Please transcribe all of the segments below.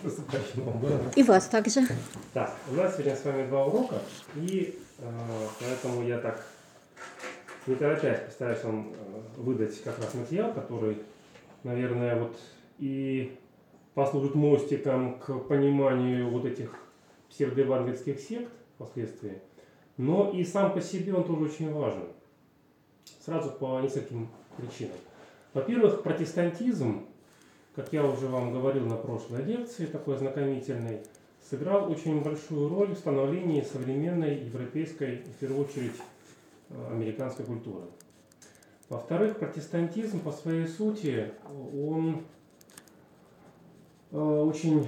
И вас также. Так, у нас сегодня с вами 2 урока, и поэтому я так, не торопясь, постараюсь вам выдать как раз материал, который, наверное, вот и послужит мостиком к пониманию вот этих псевдоевангельских сект впоследствии, но и сам по себе он тоже очень важен. Сразу по нескольким причинам. Во-первых, протестантизм, как я уже вам говорил на прошлой лекции, такой ознакомительной, сыграл очень большую роль в становлении современной европейской, в первую очередь, американской культуры. Во-вторых, протестантизм по своей сути, он очень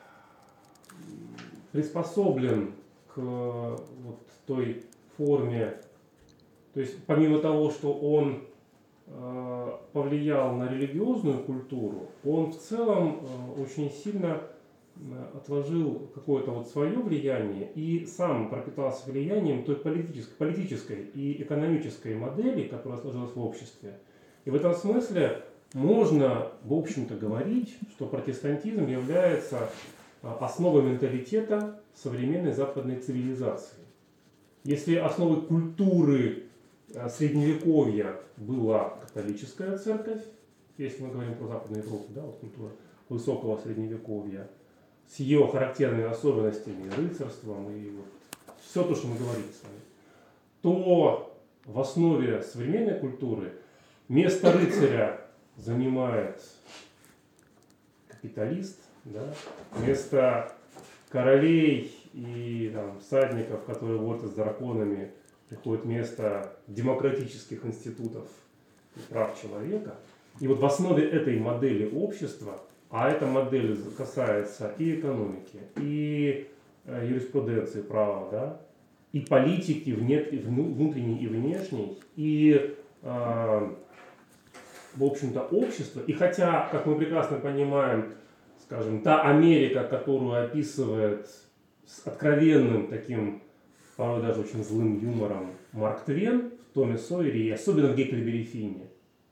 приспособлен к вот той форме, то есть помимо того, что он повлиял на религиозную культуру, он в целом очень сильно отложил какое-то вот свое влияние и сам пропитался влиянием той политической и экономической модели, которая сложилась в обществе. И в этом смысле можно, в общем-то, говорить, что протестантизм является основой менталитета современной западной цивилизации. Если основой культуры Средневековья была католическая церковь, если мы говорим про Западную Европу, да, вот культура высокого Средневековья, с ее характерными особенностями, рыцарством и вот все то, что мы говорили с вами, то в основе современной культуры место рыцаря занимает капиталист, да, место королей и там, всадников, которые борются с драконами, приходит место демократических институтов и прав человека. И вот в основе этой модели общества, а эта модель касается и экономики, и юриспруденции права, да, и политики внутренней и внешней, и, в общем-то, общества. И хотя, как мы прекрасно понимаем, скажем, та Америка, которую описывает с откровенным таким, порой даже очень злым юмором Марк Твен в Томе Сойере, и особенно в Гекльберри Финне,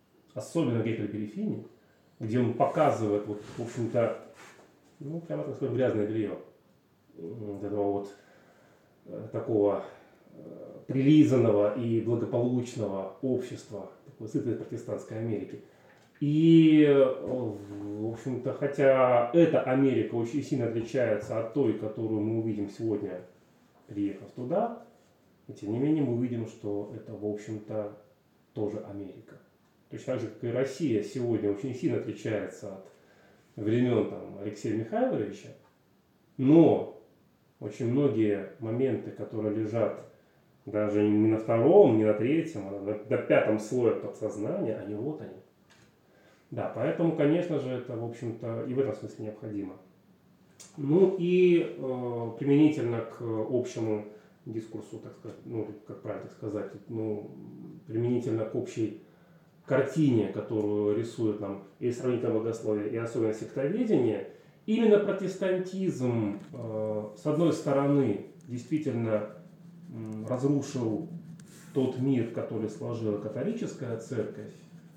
где он показывает, вот, в общем-то, ну, прямо так сказать, грязное белье вот этого вот такого прилизанного и благополучного общества, такой сытой протестантской Америки. И, в общем-то, хотя эта Америка очень сильно отличается от той, которую мы увидим сегодня, приехав туда, и тем не менее мы увидим, что это, в общем-то, тоже Америка. Точно так же, как и Россия сегодня очень сильно отличается от времен там, Алексея Михайловича, но очень многие моменты, которые лежат даже не на втором, не на третьем, а на 5-м слое подсознания, они вот они. Да, поэтому, конечно же, это, в общем-то, и в этом смысле необходимо. Ну и применительно к общему дискурсу, так сказать, ну, как правильно сказать, ну, применительно к общей картине, которую рисует нам и сравнительное богословие, и особенно сектоведение, именно протестантизм, с одной стороны, действительно разрушил тот мир, который сложила католическая церковь,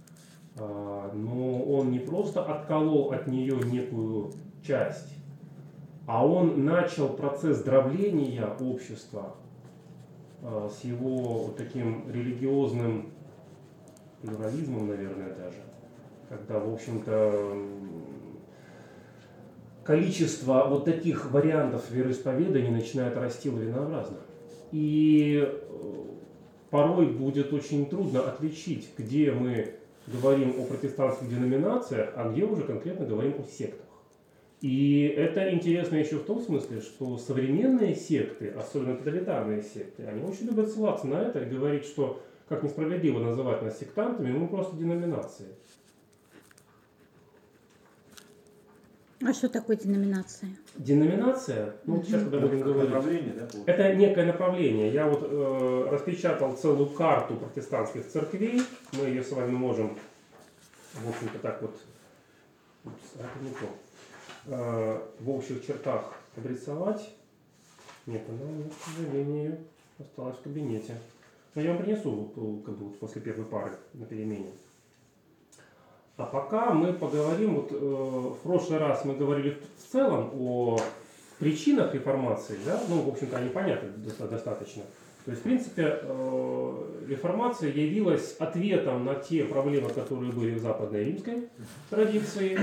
но он не просто отколол от нее некую часть, а он начал процесс дробления общества с его вот таким религиозным плюрализмом, наверное, даже, когда, в общем-то, количество вот таких вариантов вероисповедания начинает расти лавинообразно. И порой будет очень трудно отличить, где мы говорим о протестантских деноминациях, а где уже конкретно говорим о сектах. И это интересно еще в том смысле, что современные секты, особенно тоталитарные секты, они очень любят ссылаться на это и говорить, что как несправедливо называть нас сектантами, мы просто деноминации. А что такое деноминация? Деноминация, ну сейчас когда будем говорить, да, это некое направление. Я вот распечатал целую карту протестантских церквей, мы ее с вами можем, в общем-то, так вот, в общих чертах обрисовать. Нет, она, к сожалению, осталась в кабинете. Но я вам принесу как бы, после первой пары на перемене. А пока мы поговорим, вот в прошлый раз мы говорили в целом о причинах реформации, да, ну, в общем-то, они понятны достаточно. То есть, в принципе, реформация явилась ответом на те проблемы, которые были в западной римской традиции,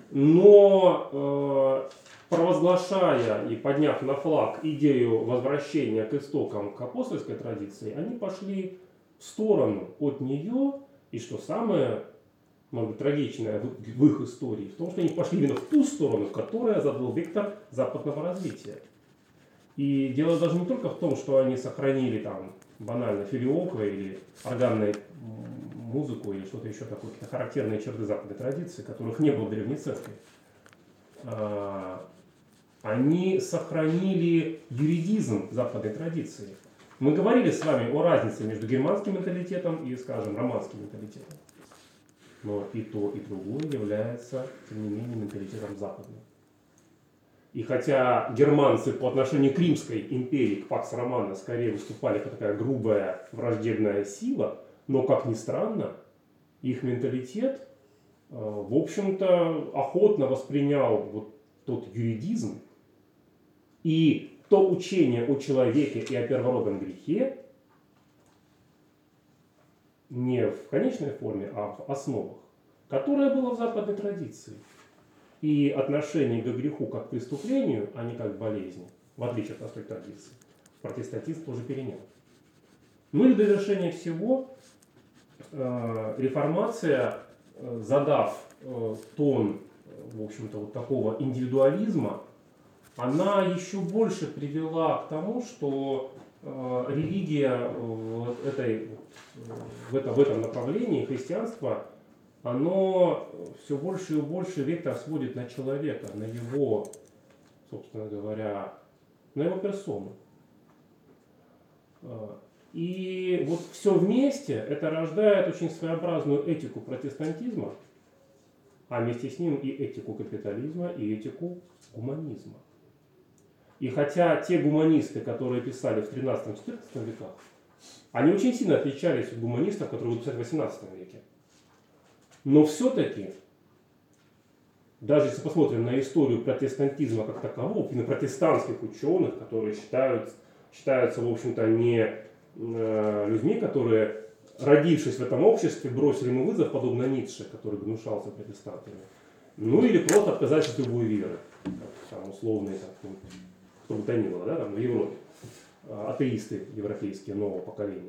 но провозглашая и подняв на флаг идею возвращения к истокам, к апостольской традиции, они пошли в сторону от нее, и что самое, может быть, трагичное в их истории, в том, что они пошли именно в ту сторону, которая задал вектор западного развития. И дело даже не только в том, что они сохранили там банально филиоку или органную музыку или что-то еще такое, какие-то характерные черты западной традиции, которых не было в Древней Церкви. Они сохранили юридизм западной традиции. Мы говорили с вами о разнице между германским менталитетом и, скажем, романским менталитетом. Но и то, и другое является, тем не менее, менталитетом западным. И хотя германцы по отношению к Римской империи, к Пакс Романа, скорее выступали как такая грубая враждебная сила, но, как ни странно, их менталитет, в общем-то, охотно воспринял вот тот юридизм и то учение о человеке и о первородном грехе не в конечной форме, а в основах, которое было в западной традиции. И отношение к греху как к преступлению, а не как к болезни, в отличие от простой традиции, протестантизм тоже перенял. Ну и в довершение всего, реформация, задав тон, в общем-то, вот такого индивидуализма, она еще больше привела к тому, что религия в этом направлении, христианство, оно все больше и больше вектор сводит на человека, на его, собственно говоря, на его персону. И вот все вместе это рождает очень своеобразную этику протестантизма, а вместе с ним и этику капитализма, и этику гуманизма. И хотя те гуманисты, которые писали в 13-14 веках, они очень сильно отличались от гуманистов, которые будут писать в 18 веке. Но все-таки, даже если посмотрим на историю протестантизма как такового, на протестантских ученых, которые считаются, в общем-то, не людьми, которые, родившись в этом обществе, бросили ему вызов, подобно Ницше, который гнушался протестантами, ну или просто отказались от любой веры, там, условные, кто бы то ни было, да, там, в Европе, атеисты европейские нового поколения.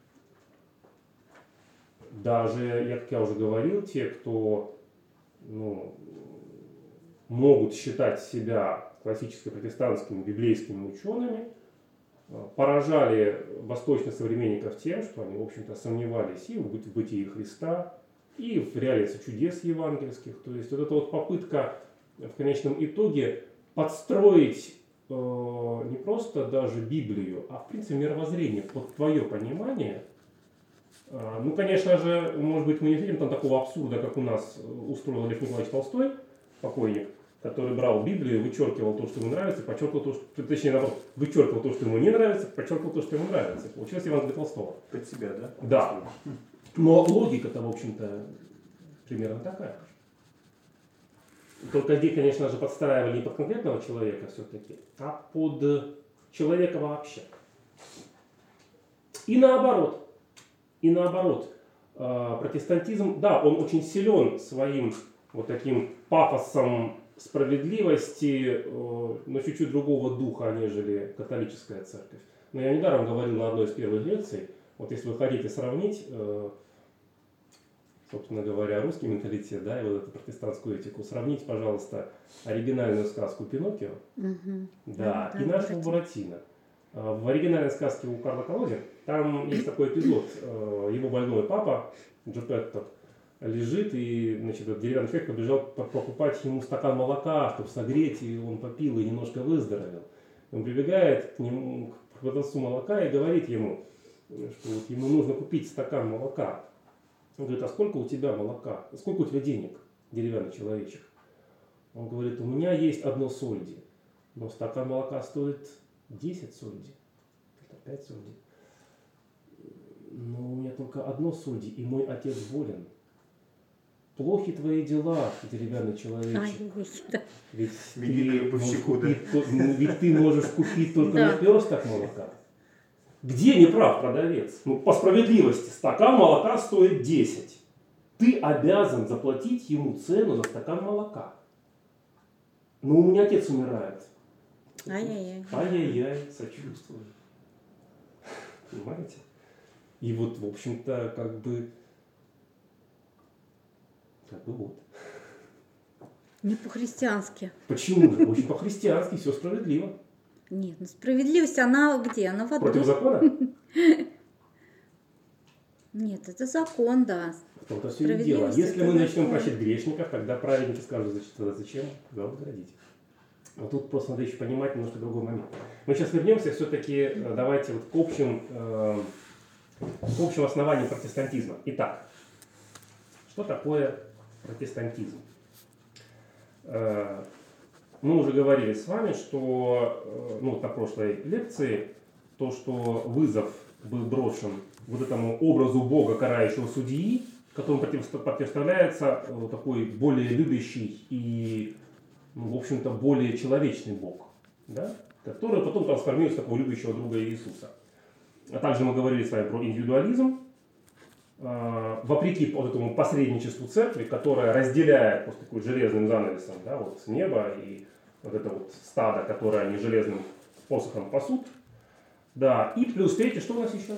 Даже, как я уже говорил, те, кто могут считать себя классически протестантскими, библейскими учеными, поражали восточных современников тем, что они, в общем-то, сомневались и в бытии Христа, и в реальности чудес евангельских. То есть вот эта вот попытка в конечном итоге подстроить не просто даже Библию, а в принципе мировоззрение под твое понимание. Ну, конечно же, может быть, мы не видим там такого абсурда, как у нас устроил Лев Николаевич Толстой, покойник, который брал Библию, вычеркивал то, что ему нравится, подчеркивал то, что, точнее, наоборот, вычеркивал то, что ему не нравится, подчеркивал то, что ему нравится. Получилось Евангелие Толстого. Под себя, да? Да. Но логика-то, в общем-то, примерно такая. Только здесь, конечно же, подстраивали не под конкретного человека все-таки, а под человека вообще. И наоборот. Протестантизм, да, он очень силен своим вот таким пафосом справедливости, но чуть-чуть другого духа, нежели католическая церковь. Но я недаром говорил на одной из первых лекций, вот если вы хотите сравнить, собственно говоря, русский менталитет, да, и вот эту протестантскую этику, сравните, пожалуйста, оригинальную сказку «Пиноккио», да, и нашу «Буратино». В оригинальной сказке у Карла Колоди там есть такой эпизод, его больной папа Джепетто лежит, и, значит, этот деревянный человек побежал покупать ему стакан молока, чтобы согреть, и он попил и немножко выздоровел. Он прибегает к нему, к продавцу молока, и говорит ему, что вот ему нужно купить стакан молока. Он говорит: а сколько у тебя молока? Сколько у тебя денег, деревянный человечек? Он говорит: у меня есть 1 сольди, но стакан молока стоит 10 сольди, 5 сольди. Но у меня только 1 сольди, и мой отец болен. плохи твои дела, деревянный Ай, человечек. да. Ведь Видит гробовщику, да. ведь ты можешь купить только Да. наперсток молока. Где не прав продавец? Ну, по справедливости, стакан молока стоит 10. Ты обязан заплатить ему цену за стакан молока. Но у меня отец умирает. Ай-яй-яй. Ай-яй-яй, сочувствую. Понимаете? И вот, в общем-то, как бы вот. Не по-христиански. Почему? Очень по-христиански, все справедливо. Нет, ну справедливость, она где? Она в аду. Против закона? Нет, это закон, да. В том-то все и дело. Справедливость Если это мы начнем закон. прощать грешников, тогда праведники скажут, зачем? Да, возгородите. Но тут просто надо еще понимать немножко другой момент. Мы сейчас вернемся все-таки, давайте вот к общим основаниям протестантизма. Итак, что такое протестантизм? Мы уже говорили с вами, что на прошлой лекции, то, что вызов был брошен вот этому образу Бога, карающего судьи, которому противоставляется такой более любящий и, в общем-то, более человечный Бог, да? Который потом трансформируется в такого любящего друга Иисуса. А также мы говорили с вами про индивидуализм, вопреки вот этому посредничеству церкви, которая разделяет просто такой железным занавесом, да, вот небо и вот это вот стадо, которое они железным посохом пасут. Да, и плюс третье, что у нас еще?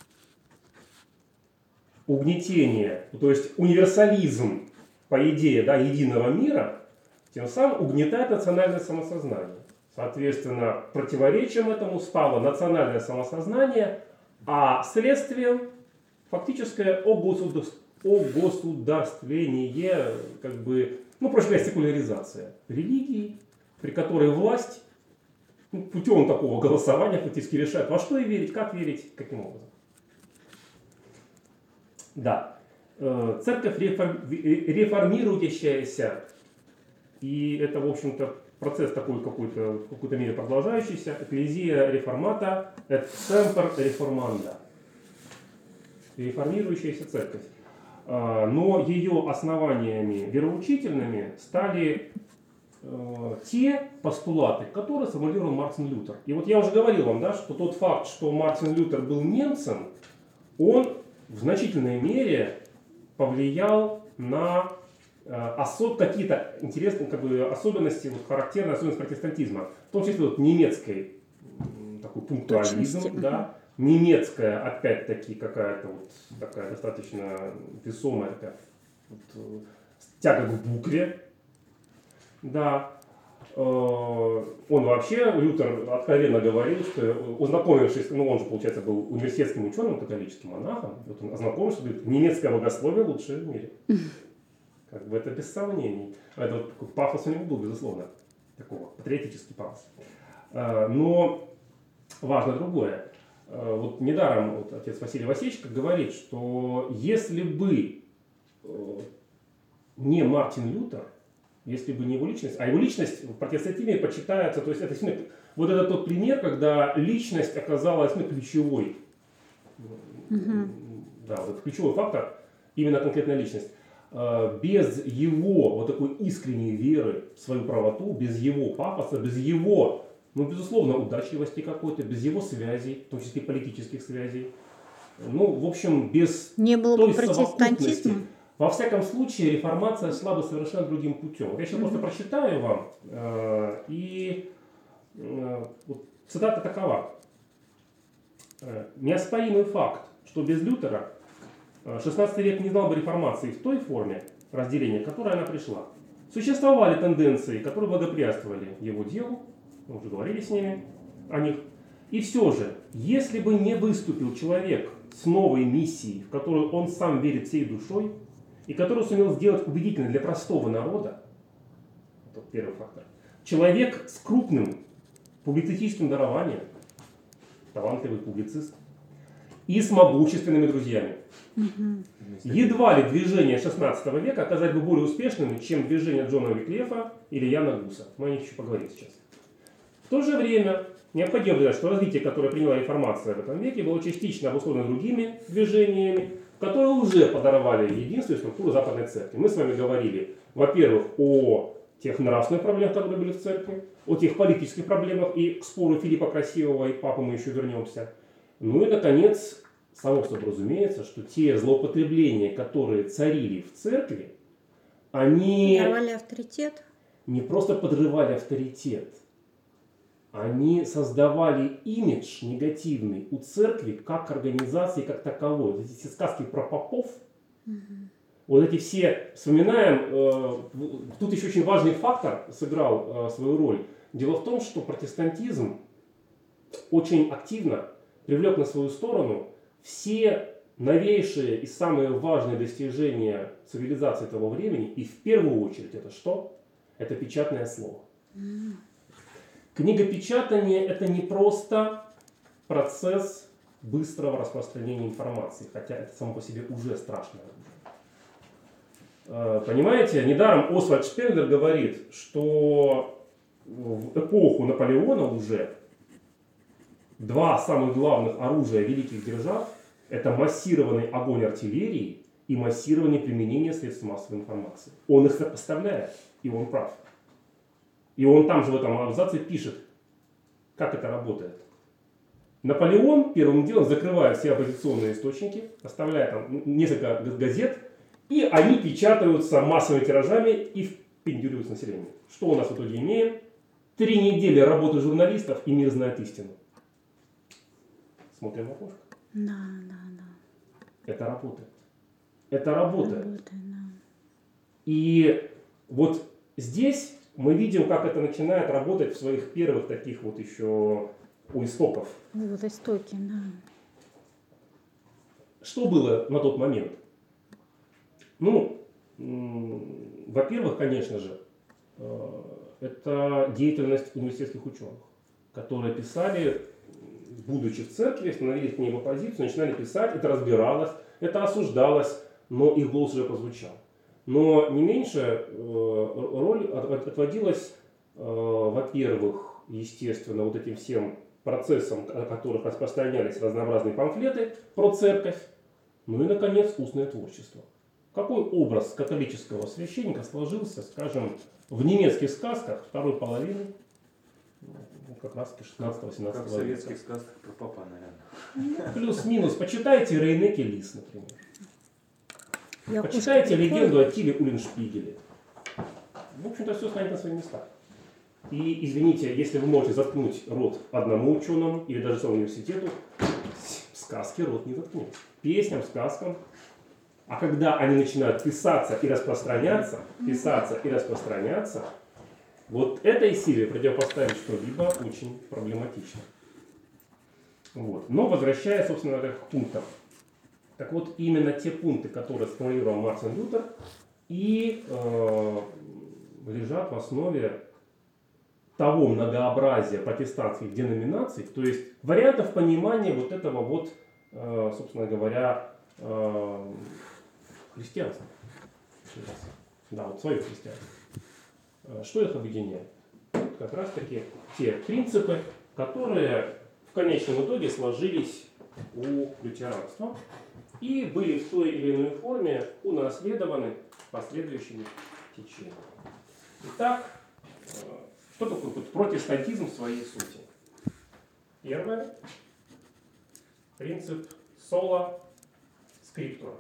Угнетение, то есть универсализм, по идее, да, единого мира, тем самым угнетает национальное самосознание. Соответственно, противоречием этому стало национальное самосознание, а следствием фактическое огосударствление, как бы, проще говоря, секуляризация религии, при которой власть путем такого голосования фактически решает, во что и верить, каким образом. Да, церковь реформирующаяся, и это, в общем-то, процесс такой какой-то, в какой-то мере продолжающийся, экклезия реформата, et semper reformanda, реформирующаяся церковь. Но ее основаниями вероучительными стали те постулаты, которые сформулировал Мартин Лютер. И вот я уже говорил вам, да, что тот факт, что Мартин Лютер был немцем, он в значительной мере повлиял на какие-то интересные особенности, характерные особенности протестантизма. В том числе немецкий такой пунктуализм, да, немецкая, опять-таки, какая-то такая достаточно весомая тяга к букве. Да. Он вообще, Лютер откровенно говорил, что ознакомившись, он же, получается, был университетским ученым, католическим монахом, вот он ознакомился, говорит, немецкое богословие лучшее в мире. Как бы это без сомнений. Это такой пафос у него был, безусловно, такого, патриотический пафос. Но важно другое. Вот недаром отец Василий Васильевич говорит, что если бы не Мартин Лютер, если бы не его личность, а его личность в протестантизме почитается, то есть это вот это тот пример, когда личность оказалась ключевой. Да, вот ключевой фактор, именно конкретная личность. Без его такой искренней веры в свою правоту, без его пафоса, без его, безусловно, удачливости какой-то, без его связей, в том числе политических связей, в общем, без не было той бы совокупности. протестантизма. Во всяком случае, реформация шла бы совершенно другим путем. Я сейчас просто прочитаю вам, и цитата такова. Неоспоримый факт, что без Лютера 16 век не знал бы реформации в той форме разделения, к которой она пришла. Существовали тенденции, которые благоприятствовали его делу, мы уже говорили с ними о них. И все же, если бы не выступил человек с новой миссией, в которую он сам верит всей душой, и которую сумел сделать убедительной для простого народа, это первый фактор, человек с крупным публицистическим дарованием, талантливый публицист, и с могущественными друзьями. Едва ли движение 16 века оказалось бы более успешным, чем движение Джона Виклифа или Яна Гуса. Мы о них еще поговорим сейчас. В то же время необходимо сказать, что развитие, которое приняла реформация в этом веке, было частично обусловлено другими движениями, которые уже подорвали единство и структуру Западной Церкви. Мы с вами говорили, во-первых, о тех нравственных проблемах, которые были в Церкви, о тех политических проблемах, и к спору Филиппа Красивого и Папы мы еще вернемся. Ну и, наконец, само собой разумеется, что те злоупотребления, которые царили в Церкви, они Подорвали авторитет. не просто подрывали авторитет, они создавали имидж негативный у церкви как организации, как таковой. Вот эти все сказки про попов, вот эти все, вспоминаем, тут еще очень важный фактор сыграл свою роль. Дело в том, что протестантизм очень активно привлек на свою сторону все новейшие и самые важные достижения цивилизации того времени, и в первую очередь это что? Это печатное слово. Книгопечатание – это не просто процесс быстрого распространения информации, хотя это само по себе уже страшно. Понимаете, недаром Освальд Шпенглер говорит, что в эпоху Наполеона уже два самых главных оружия великих держав – это массированный огонь артиллерии и массированное применение средств массовой информации. Он их сопоставляет, и он прав. И он там же в этом абзаце пишет, как это работает. Наполеон первым делом закрывает все оппозиционные источники, оставляет там несколько газет, и они печатаются массовыми тиражами и впендюриваются населению. Что у нас в итоге имеем? 3 недели работы журналистов, и мир знает истину. Смотрим в окошко. Да. Это работает. Это работает. Работает, да. И вот здесь мы видим, как это начинает работать в своих первых таких вот еще у истоков. Вот истоки, да. Что было на тот момент? Ну, во-первых, конечно же, это деятельность университетских ученых, которые писали, будучи в церкви, становились к ней в оппозицию, начинали писать, это разбиралось, это осуждалось, но их голос уже прозвучал. Но не меньше роль отводилась, во-первых, естественно, вот этим всем процессам, о которых распространялись разнообразные памфлеты про церковь, ну и, наконец, устное творчество. Какой образ католического священника сложился, скажем, в немецких сказках второй половины, как раз 16-18 века? Как в советских сказках про папа, наверное. Плюс-минус. Почитайте Рейнеке Лис, например. Я Почитайте кошка легенду о Тиле Уллиншпигеле. В общем-то, все станет на свои места. И, извините, если вы можете заткнуть рот одному ученому или даже целому университету, сказки рот не заткнуть. Песням, сказкам. А когда они начинают писаться и распространяться, вот этой силе противопоставить что-либо очень проблематично. Вот. Но возвращаясь, собственно, к пунктам. Так вот, именно те пункты, которые сформулировал Мартин Лютер, и лежат в основе того многообразия протестантских деноминаций, то есть вариантов понимания вот этого вот, собственно говоря, христианства. Да, вот свое христианство. Что их объединяет? Как раз таки те принципы, которые в конечном итоге сложились у лютеранства и были в той или иной форме унаследованы последующими течениями. Итак, что такое протестантизм в своей сути? Первое. Принцип sola scriptura.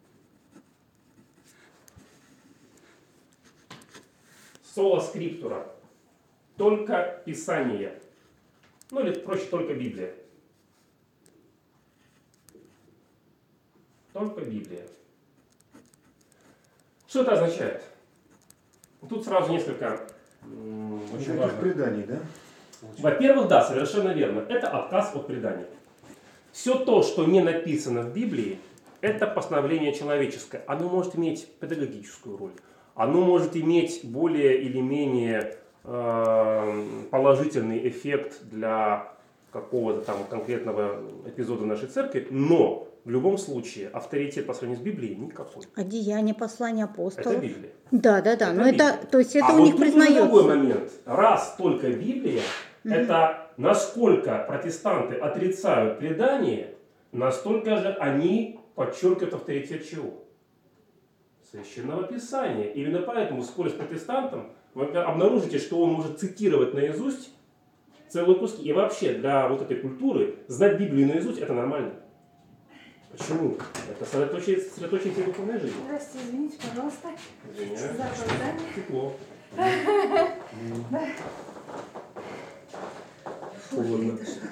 Sola scriptura. Только Писание. Ну или проще, только Библия. Только Библия. Что это означает? Тут сразу несколько очень важных преданий, да? Во-первых, да, совершенно верно. Это отказ от преданий. Все то, что не написано в Библии, это постановление человеческое. Оно может иметь педагогическую роль. Оно может иметь более или менее положительный эффект для какого-то там конкретного эпизода нашей церкви, но в любом случае авторитет по сравнению с Библией никакой. А деяния, послания апостолов? Это Библия. Да. Это Но Библия. это, то есть это а у вот них тут признается. другой момент. Раз только Библия, это насколько протестанты отрицают предание, настолько же они подчеркивает авторитет чего? Священного Писания. Именно поэтому, споря с протестантом, вы обнаружите, что он может цитировать наизусть целые куски. И вообще для вот этой культуры знать Библию наизусть это нормально. Почему? Это сосредоточение всей духовной жизни. Здравствуйте, извините, пожалуйста. Извиняюсь. За опоздание. Тепло. Фу, Холодно. это что?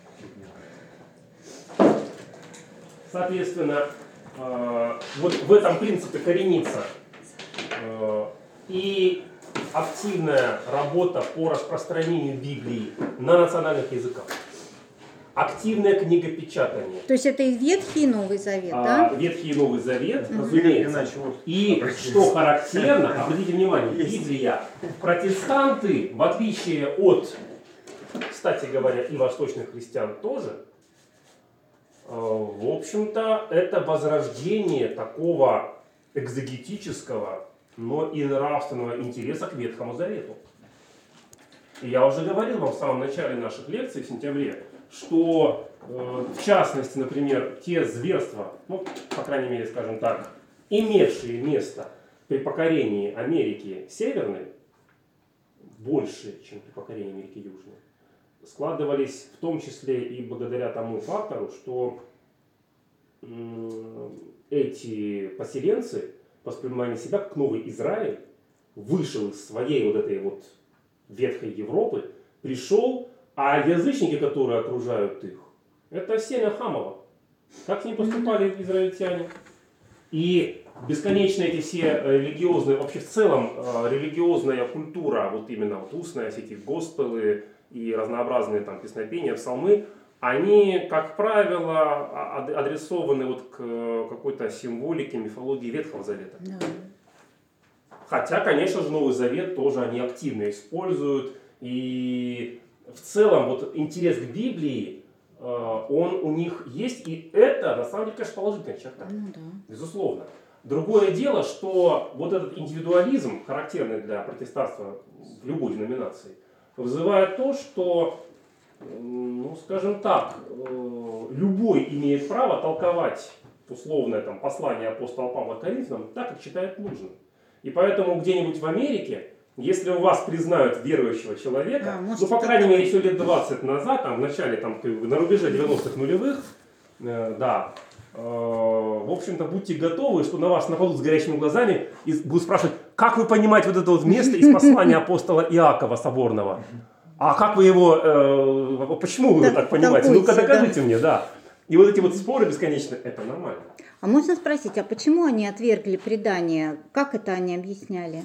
Соответственно, вот в этом принципе коренится и активная работа по распространению Библии на национальных языках. Активное книгопечатание. То есть это и Ветхий, и Новый Завет, да? Ветхий и Новый Завет, разумеется. Иначе вот И что характерно, обратите внимание, Библия, протестанты, в отличие от, кстати говоря, и восточных христиан тоже, в общем-то, это возрождение такого экзегетического, но и нравственного интереса к Ветхому Завету. И я уже говорил вам в самом начале наших лекций в сентябре, что, в частности, например, те зверства, ну, по крайней мере, скажем так, имевшие место при покорении Америки Северной, больше, чем при покорении Америки Южной, складывались в том числе и благодаря тому фактору, что эти поселенцы воспринимали себя как новый Израиль, вышел из своей вот этой вот ветхой Европы, пришел, а язычники, которые окружают их, это семя Хамова. Как с ним поступали израильтяне? И бесконечно эти все религиозные, вообще в целом религиозная культура, вот именно вот устная, все эти госпелы и разнообразные там песнопения, псалмы, они, как правило, адресованы вот к какой-то символике, мифологии Ветхого Завета. Да. Хотя, конечно же, Новый Завет тоже они активно используют. И в целом вот интерес к Библии, он у них есть. И это, на самом деле, конечно, положительная черта. Ну да. Безусловно. Другое дело, что вот этот индивидуализм, характерный для протестанства в любой деноминации, вызывает то, что, ну, скажем так, любой имеет право толковать условное там, послание апостола Павла Коринфянам так, как считает нужным. И поэтому где-нибудь в Америке, если у вас признают верующего человека, ну, по крайней мере, еще лет 20 назад, там, в начале, там, на рубеже 90-х нулевых, да, в общем-то, будьте готовы, что на вас нападут с горящими глазами и будут спрашивать, как вы понимаете вот это вот место из послания апостола Иакова Соборного? А как вы его, почему вы его так понимаете? Ну-ка докажите мне, да. И вот эти вот споры бесконечные, это нормально. А можно спросить, а почему они отвергли предание? Как это они объясняли?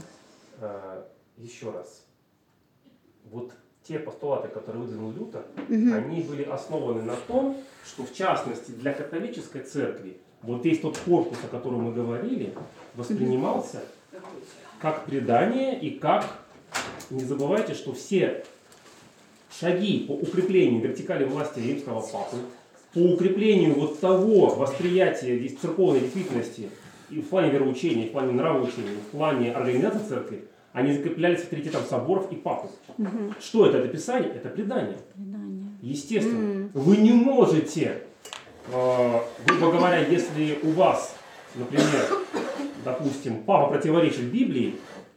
Еще раз. Вот те постулаты, которые выдвинул Лютер, они были основаны на том, что в частности для католической церкви вот весь тот корпус, о котором мы говорили, воспринимался как предание и как, не забывайте, что все шаги по укреплению вертикали власти римского папы, по укреплению вот того восприятия церковной действительности и в плане вероучения, и в плане нравоучения, и в плане организации церкви, они закреплялись авторитетом соборов и папы. Что это? Это Писание? Это предание. Естественно. Вы не можете, грубо говоря, если у вас, например, допустим, папа противоречит Библии,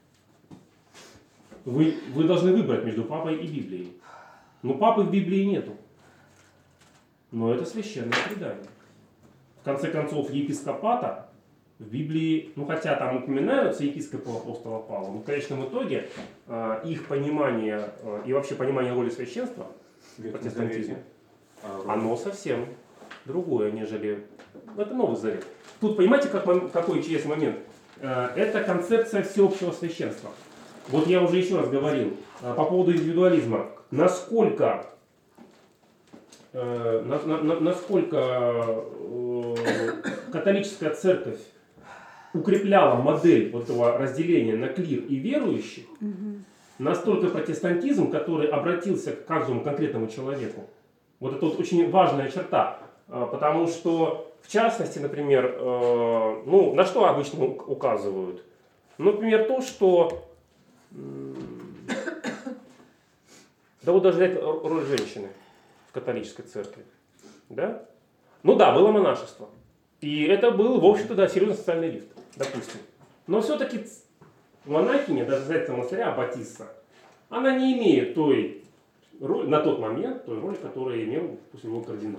вы должны выбрать между папой и Библией. Но папы в Библии нету. Но это священное предание. В конце концов, епископата в Библии, ну хотя там упоминаются епископы апостола Павла, но в конечном итоге их понимание и вообще понимание роли священства в протестантизме, оно совсем другое, нежели... Это Новый Завет. Тут понимаете, какой интересный момент? Это концепция всеобщего священства. Вот я уже еще раз говорил по поводу индивидуализма. Насколько католическая церковь укрепляла модель вот этого разделения на клир и верующих, настолько протестантизм, который обратился к каждому конкретному человеку. Вот это вот очень важная черта. Потому что, в частности, например, ну, на что обычно указывают? Например, то, что... Да вот даже взять роль женщины в католической церкви. Да? Ну да, было монашество. И это был, в общем-то, да, серьезный социальный лифт, допустим. Но все-таки монахиня, даже за монастыря Аббатисса, она не имеет той роли, на тот момент, той роли, которую имел, допустим, его кардинал.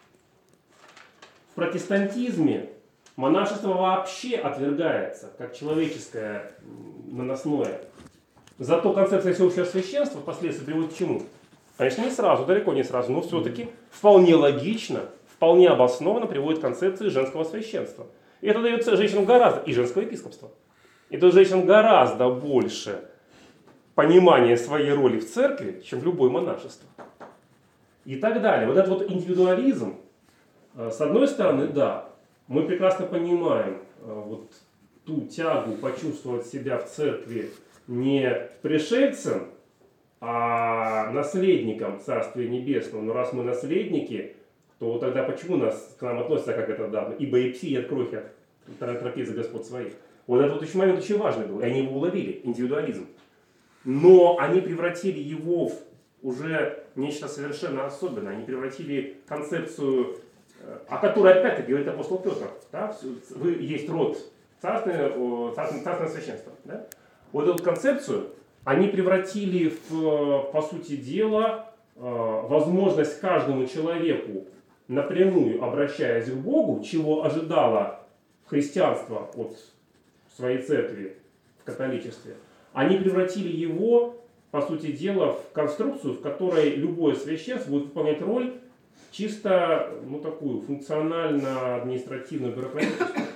В протестантизме монашество вообще отвергается, как человеческое наносное. Зато концепция всеобщего священства впоследствии приводит к чему? Конечно, не сразу, далеко не сразу, но все-таки вполне логично, вполне обоснованно приводит к концепции женского священства. И это дает женщинам гораздо, и женского епископства. Это дает женщинам гораздо больше понимания своей роли в церкви, чем любое монашество. И так далее. Вот этот вот индивидуализм, с одной стороны, да, мы прекрасно понимаем вот ту тягу почувствовать себя в церкви не пришельцем, а наследником Царствия Небесного. Но раз мы наследники, то тогда почему к нам относятся как это давно? Ибо и пси, и откройте трапезы Господ своих. Вот этот вот еще момент очень важный был, и они его уловили, индивидуализм. Но они превратили его в уже нечто совершенно особенное. Они превратили концепцию, о которой опять-таки говорит апостол Петр. Да? Вы есть род царственного священства. Да? Вот эту концепцию они превратили в, по сути дела, возможность каждому человеку, напрямую обращаясь к Богу, чего ожидало христианство от своей церкви в католичестве, они превратили его, по сути дела, в конструкцию, в которой любое священство будет выполнять роль чисто, ну, такую функционально-административную, бюрократическую.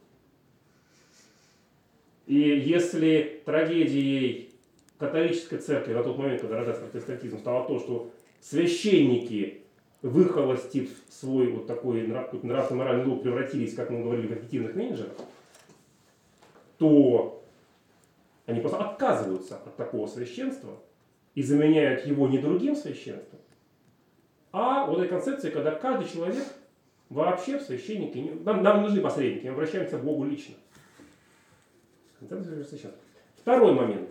И если трагедией католической церкви на тот момент, когда родился протестантизм, стало то, что священники, выхолостив свой вот такой нравственно-моральный долг, превратились, как мы говорили, в эффективных менеджеров, то они просто отказываются от такого священства и заменяют его не другим священством, а вот этой концепцией, когда каждый человек вообще в священнике, нам не нужны посредники, мы обращаемся к Богу лично. Концепция священства. Второй момент.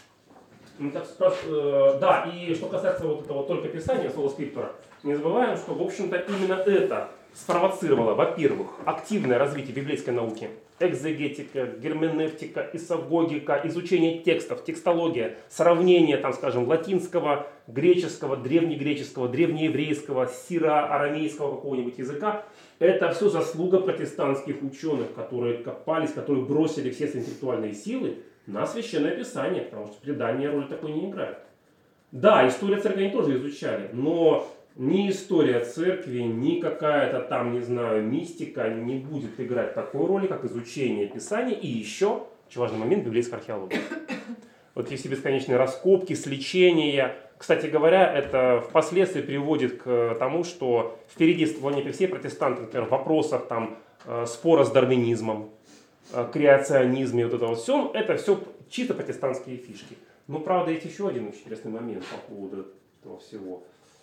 Да, и что касается вот этого только писания, слова скриптора, не забываем, что, в общем-то, именно это спровоцировало, во-первых, активное развитие библейской науки, экзегетика, герменевтика, исагогика, изучение текстов, текстология, сравнение, там, скажем, латинского, греческого, древнегреческого, древнееврейского, сиро-арамейского какого-нибудь языка. Это все заслуга протестантских ученых, которые копались, которые бросили все свои интеллектуальные силы на Священное Писание, потому что предание роли такой не играет. Да, историю церкви они тоже изучали, но ни история церкви, ни какая-то там, не знаю, мистика не будет играть такой роли, как изучение Писания и еще, очень важный момент, библейская археология. Вот эти бесконечные раскопки, сличения. Кстати говоря, это впоследствии приводит к тому, что впереди все протестанты, например, в вопросах там, спора с дарвинизмом, креационизме, вот это все чисто протестантские фишки. Но, правда, есть еще один очень интересный момент по поводу этого всего.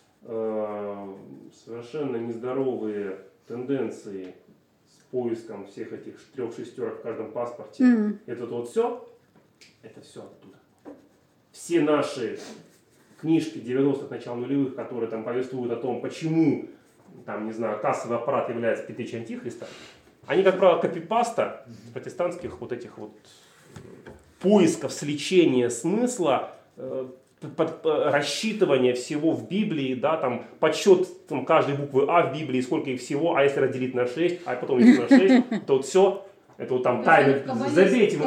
Совершенно нездоровые тенденции с поиском всех этих 3 шестерок в каждом паспорте. Это все оттуда. Все наши книжки 90-х, начала нулевых, которые там повествуют о том, почему там, не знаю, кассовый аппарат является предтечей антихриста, они, как правило, копипаста протестантских вот этих вот поисков, сличения смысла, рассчитывание всего в Библии, да, там, подсчет там, каждой буквы А в Библии, сколько их всего, а если разделить на 6, а потом если на 6, то вот все, это вот там тайна, забейте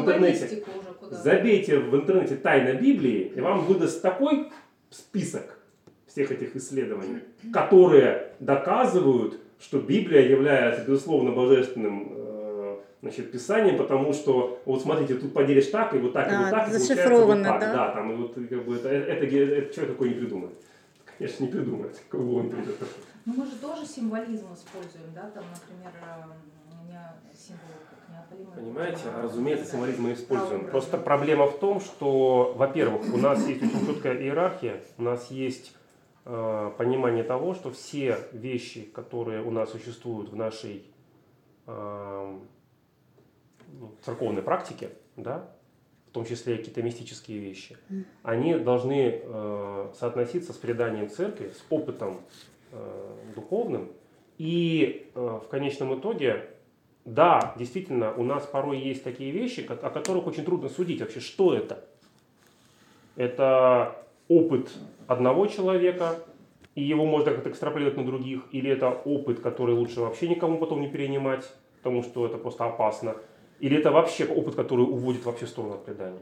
в интернете тайна Библии, и вам выдаст такой список всех этих исследований, которые доказывают, что Библия является, безусловно, божественным писанием, потому что, вот смотрите, тут поделишь так, и вот так, и вот так, и зашифровано, вот так. Да? Да, там, и вот, как бы, это человек такой не придумает. Конечно, не придумает, кого он придет. Ну, мы же тоже символизм используем, да, там, например, символ неопалимой. Понимаете, разумеется, символизм мы используем. Просто проблема в том, что, во-первых, у нас есть очень четкая иерархия, у нас есть понимание того, что все вещи, которые у нас существуют в нашей церковной практике, да, в том числе какие-то мистические вещи, они должны соотноситься с преданием церкви, с опытом духовным, и в конечном итоге да, действительно, у нас порой есть такие вещи, о которых очень трудно судить вообще, что это. Это опыт одного человека, и его можно как-то экстраполировать на других, или это опыт, который лучше вообще никому потом не перенимать, потому что это просто опасно, или это вообще опыт, который уводит вообще в сторону от предания.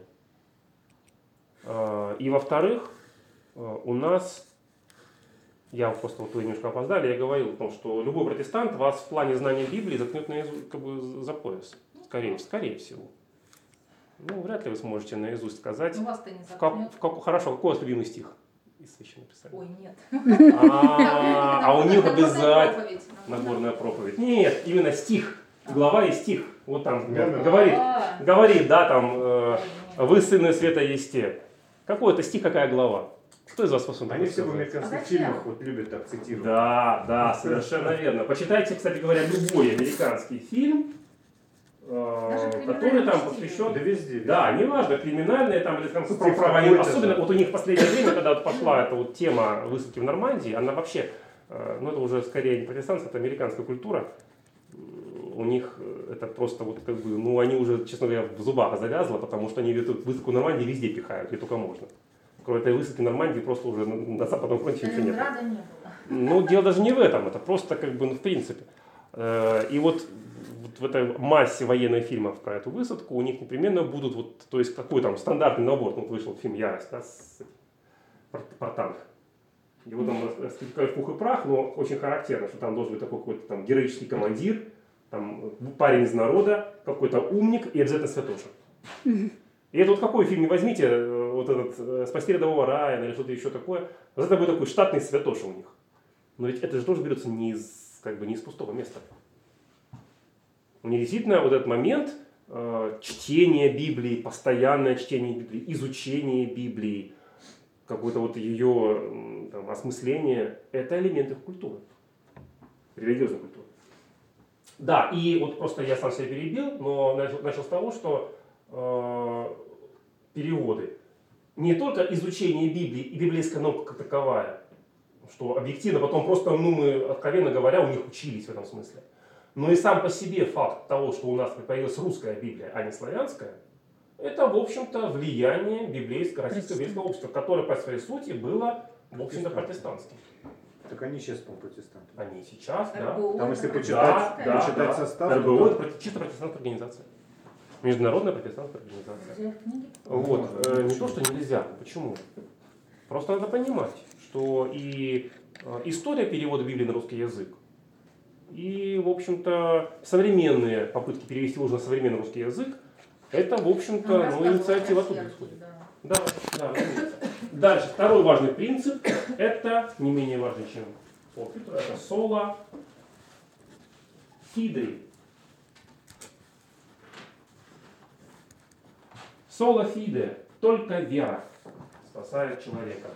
И во-вторых, у нас, я просто вот вы немножко опоздали, я говорил о том, что любой протестант вас в плане знания Библии заткнет как бы за пояс, скорее всего. Ну, вряд ли вы сможете наизусть сказать. Ну, вас-то не заткнет. Хорошо, какой у вас любимый стих из Священного Писания? Ой, нет. А у них обязательно Нагорная проповедь. Нет, именно стих, глава и стих. Вот там говорит, да, там, вы сыны света есте. Какой это стих, какая глава? Кто из вас способен? Они все в американских фильмах вот любят так цитировать. Да, совершенно верно. Почитайте, кстати говоря, любой американский фильм, который там посвящен... Да везде. Да, неважно, криминальные там или там про войну. Особенно вот у них в последнее время, когда пошла эта вот тема высадки в Нормандии, она вообще, ну это уже скорее не протестантская, это американская культура. У них это просто вот как бы, ну они уже, честно говоря, в зубах завязло, потому что они эту высадку в Нормандии везде пихают, где только можно. Кроме этой высадки в Нормандии просто уже на Западном фронте ничего нет. Ленинграда не было. Ну, дело даже не в этом, это просто как бы, ну, в принципе. И вот в этой массе военных фильмов про эту высадку у них непременно будут, вот, то есть какой там стандартный набор, ну, вышел фильм «Ярость», да, про танк. Его там расстреляют в пух и прах, но очень характерно, что там должен быть такой какой-то там героический командир, там парень из народа, какой-то умник и обязательно святоша. И это вот какой фильм не возьмите, вот этот «Спасти рядового Райана» или что-то еще такое, вот это будет такой штатный святоша у них. Но ведь это же тоже берется не из, как бы, не из пустого места. У них действительно вот этот момент чтения Библии, постоянное чтение Библии, изучение Библии, какое-то вот ее там, осмысление, это элемент их культуры, религиозной культуры. Да, и вот просто я сам себя перебил, но начал с того, что переводы, не только изучение Библии и библейская наука как таковая, что объективно потом просто, ну мы, откровенно говоря, у них учились в этом смысле, но и сам по себе факт того, что у нас появилась русская Библия, а не славянская, это, в общем-то, влияние российского библейского общества, которое по своей сути было, в общем-то, протестантским. Так они сейчас, по-моему, протестанты. Они сейчас, да. Там, если почитать состав... РБО – это чисто протестантская организация. Международная протестантская организация. Вот. Не то, что нельзя. Почему? Просто надо понимать, что и история перевода Библии на русский язык, и, в общем-то, современные попытки перевести уже на современный русский язык, это, в общем-то, ну, инициатива оттуда исходит. Да, разумеется. Дальше, второй важный принцип, это не менее важный, чем слово фидо, это соло фидей. Соло фиде, только вера спасает человека.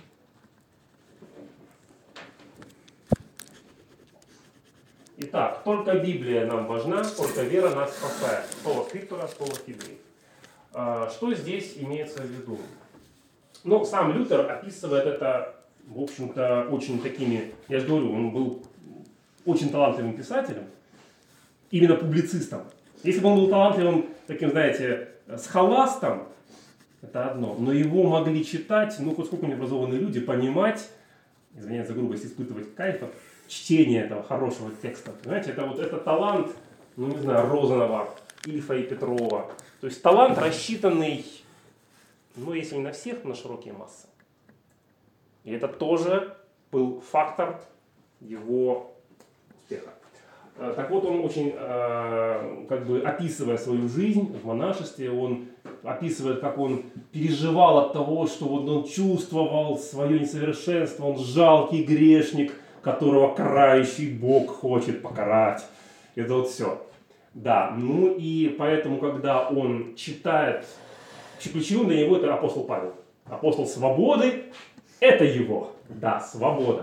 Итак, только Библия нам важна, только вера нас спасает. Соло скриптура, соло фидей. Что здесь имеется в виду? Ну, сам Лютер описывает это, в общем-то, очень такими, я же говорю, он был очень талантливым писателем, именно публицистом. Если бы он был талантливым, таким, знаете, схоластом, это одно, но его могли читать, ну, хоть сколько необразованные люди, понимать, извиняюсь за грубость, испытывать кайф от чтения этого хорошего текста. Понимаете, это вот этот талант, ну, не знаю, Розанова, Ильфа и Петрова. То есть талант, рассчитанный, ну, если не на всех, то на широкие массы. И это тоже был фактор его успеха. Так вот, он очень, как бы описывая свою жизнь в монашестве, он описывает, как он переживал от того, что вот он чувствовал свое несовершенство, он жалкий грешник, которого карающий Бог хочет покарать. Это вот все. Да, ну и поэтому, когда он читает, ключевым для него это апостол Павел. Апостол свободы – это его. Да, свобода.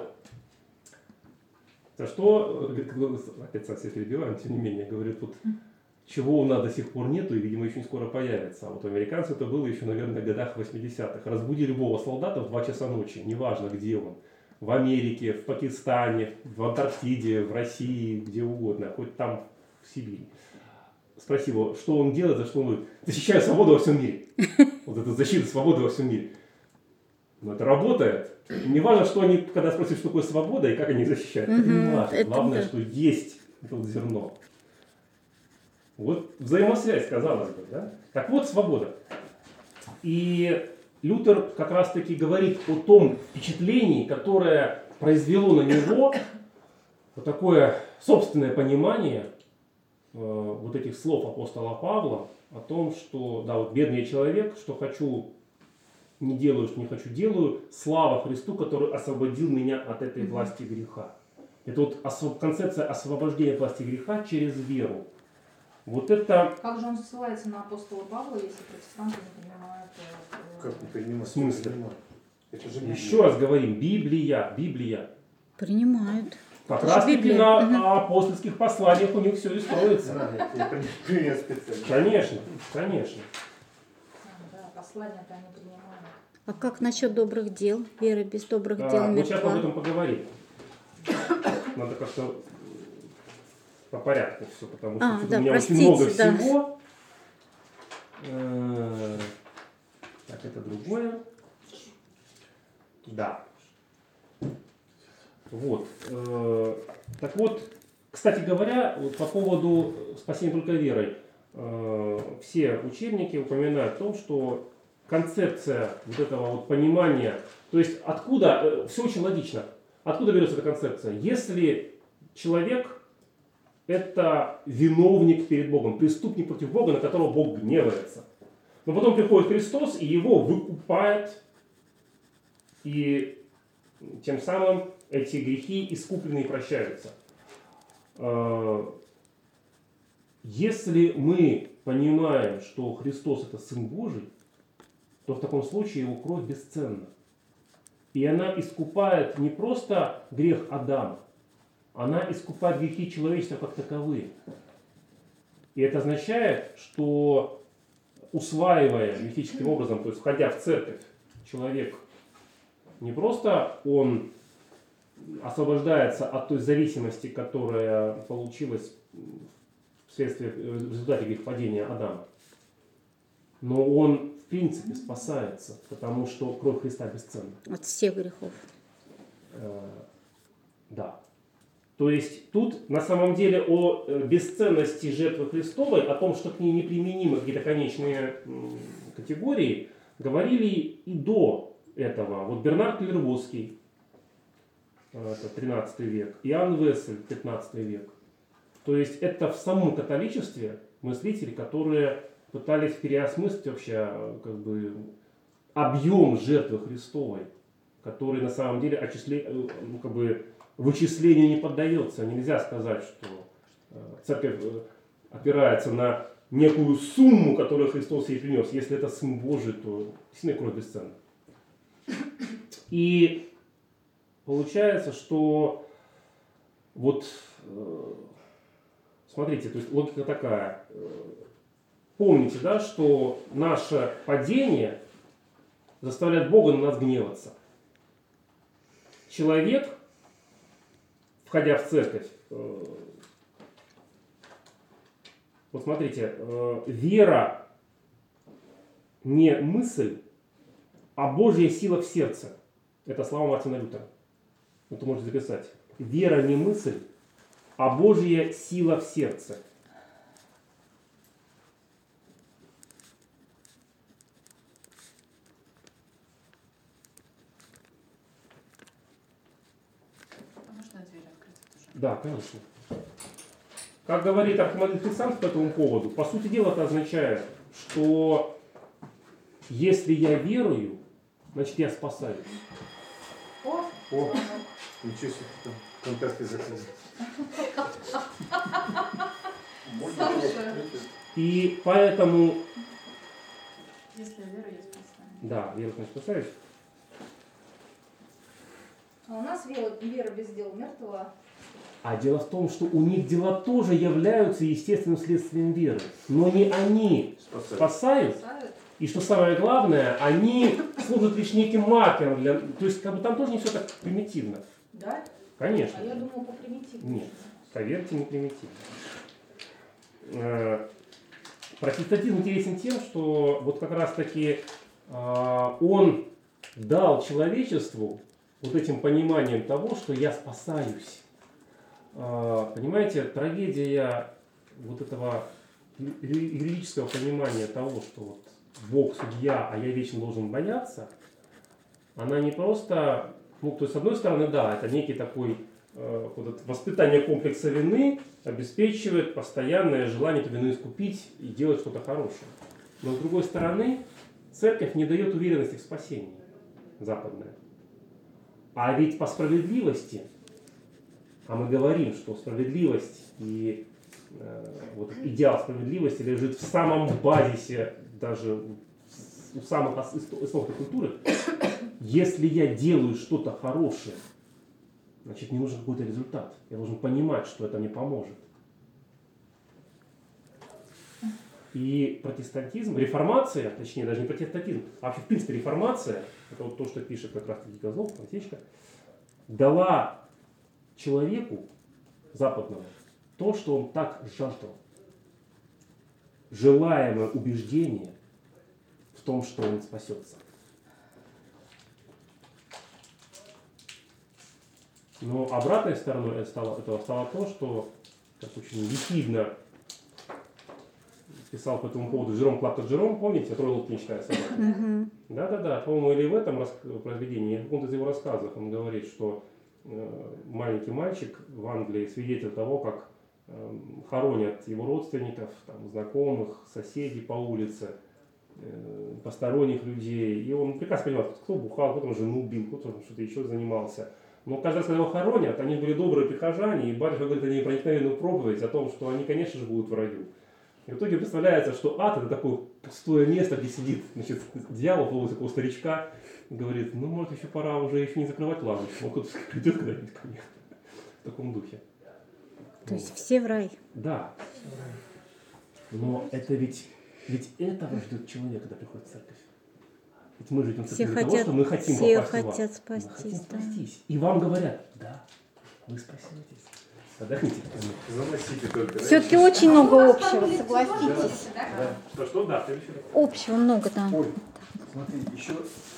За что, опять совсем перебиваем, тем не менее, говорит, вот чего у нас до сих пор нету и, видимо, еще не скоро появится. А вот у американцев это было еще, наверное, в годах 80-х. Разбуди любого солдата в 2 часа ночи, неважно где он. В Америке, в Пакистане, в Антарктиде, в России, где угодно. Хоть там в в Сибири. Спроси его, что он делает, за что он защищает свободу во всем мире. Вот эта защита свободы во всем мире. Но это работает. И не важно, что они, когда спросят, что такое свобода и как они защищают. Это не важно. Главное, что есть это вот зерно. Вот взаимосвязь, казалось бы. Да? Так вот, свобода. И Лютер как раз-таки говорит о том впечатлении, которое произвело на него вот такое собственное понимание вот этих слов апостола Павла о том, что, да, вот бедный я человек, что хочу, не делаю, что не хочу, делаю, слава Христу, который освободил меня от этой власти греха. Это вот концепция освобождения от власти греха через веру. Вот это... Как же он ссылается на апостола Павла, если протестанты не принимают... Как не принимают? В смысле? Это же Еще раз говорим, Библия. Принимают. Как раз таки на апостольских посланиях у них все и строится. Привет специально. Конечно. Да, послания-то они принимают. А как насчет добрых дел? Вера без добрых дел Мы сейчас об мертва. этом поговорим. Надо как-то по порядку все, потому что тут да, у меня простите, очень много да. всего. Так, это другое. Да. Вот. Так вот, кстати говоря, вот по поводу спасения только верой. Все учебники упоминают о том, что концепция вот этого вот понимания, то есть откуда, все очень логично, откуда берется эта концепция? Если человек это виновник перед Богом, преступник против Бога, на которого Бог гневается. Но потом приходит Христос и его выкупает, и тем самым эти грехи искупленные прощаются. Если мы понимаем, что Христос это Сын Божий, то в таком случае его кровь бесценна. И она искупает не просто грех Адама, она искупает грехи человечества как таковые. И это означает, что усваивая мифическим образом, то есть входя в церковь, человек не просто он освобождается от той зависимости, которая получилась в результате грехопадения Адама, но он в принципе спасается, потому что кровь Христа бесценна. От всех грехов. Да. То есть тут на самом деле о бесценности жертвы Христовой, о том, что к ней неприменимы какие-то конечные категории, говорили и до этого. Вот Бернард Клервосский, это 13 век, Иоанн Вессель, 15 век. То есть это в самом католичестве мыслители, которые пытались переосмыслить вообще как бы объем жертвы Христовой, который на самом деле как бы вычислению не поддается. Нельзя сказать, что церковь опирается на некую сумму, которую Христос ей принес. Если это Сын Божий, то действительно кровь бесценна. И получается, что вот смотрите, то есть логика такая. Помните, да, что наше падение заставляет Бога на нас гневаться. Человек, входя в церковь, вот смотрите, вера не мысль, а Божья сила в сердце. Это слова Мартина Лютера. Это можете записать. Вера не мысль, а Божья сила в сердце. Да, конечно. Как говорит архимандрит Хрисант по этому поводу, по сути дела это означает, что если я верую, значит я спасаюсь. О, ничего себе, там контакты закрыли. И поэтому... Если я верю, я спасаюсь. Да, вера, значит, спасаюсь. А у нас вера без дел мертва. А дело в том, что у них дела тоже являются естественным следствием веры. Но не они спасают. И что самое главное, они служат лишь неким маркером. То есть как бы там тоже не все так примитивно. Да? Конечно. А я думала по примитивному. Нет, поверьте, не примитивно. протестантизм интересен тем, что вот как раз таки он дал человечеству вот этим пониманием того, что я спасаюсь. Понимаете, трагедия вот этого юридического понимания того, что вот Бог судья, а я вечно должен бояться, она не просто, ну, то есть, с одной стороны, да, это некий такой вот это воспитание комплекса вины обеспечивает постоянное желание эту вину искупить и делать что-то хорошее. Но с другой стороны, церковь не дает уверенности в спасении, западная. А ведь по справедливости, а мы говорим, что справедливость и вот идеал справедливости лежит в самом базисе, даже у самых основ культуры. Если я делаю что-то хорошее, значит, мне нужен какой-то результат. Я должен понимать, что это мне поможет. И протестантизм, реформация, точнее даже не протестантизм, а вообще в принципе реформация, это вот то, что пишет как раз таки Козлов, Франциско, дала человеку западному то, что он так жаждал. Желаемое убеждение в том, что он спасется. Но обратной стороной этого стало то, что, как очень ехидно писал по этому поводу Жером Клаптер-Жером, помните, «Трое лодки не читая собаки». Да-да-да, по-моему, или в этом произведении, или в каком-то из его рассказов он говорит, что маленький мальчик в Англии свидетель того, как хоронят его родственников, там, знакомых, соседей по улице, посторонних людей. И он прекрасно понимает, кто бухал, кто там жену бил, кто там что-то еще занимался. Но каждый раз, когда его хоронят, они были добрые прихожане, и батюшка говорит о непроникновенную проповедь о том, что они, конечно же, будут в раю. И в итоге представляется, что ад — это такое пустое место, где сидит, значит, дьявол, полностью такого старичка, и говорит, ну, может, еще пора уже еще не закрывать лавочку, он тут придет когда-нибудь ко мне. В таком духе. То есть все в рай. Да. Но это ведь этого ждет человек, когда приходит в церковь. Ведь мы же идем в церковь для того, что мы хотим все попасть в ад. хотят спастись. Мы хотим спастись. И вам говорят, да, вы спасетесь. Отдохните. Заносите только. Все-таки очень много общего, согласитесь. Что, да, Общего много, да. Оль, смотри, еще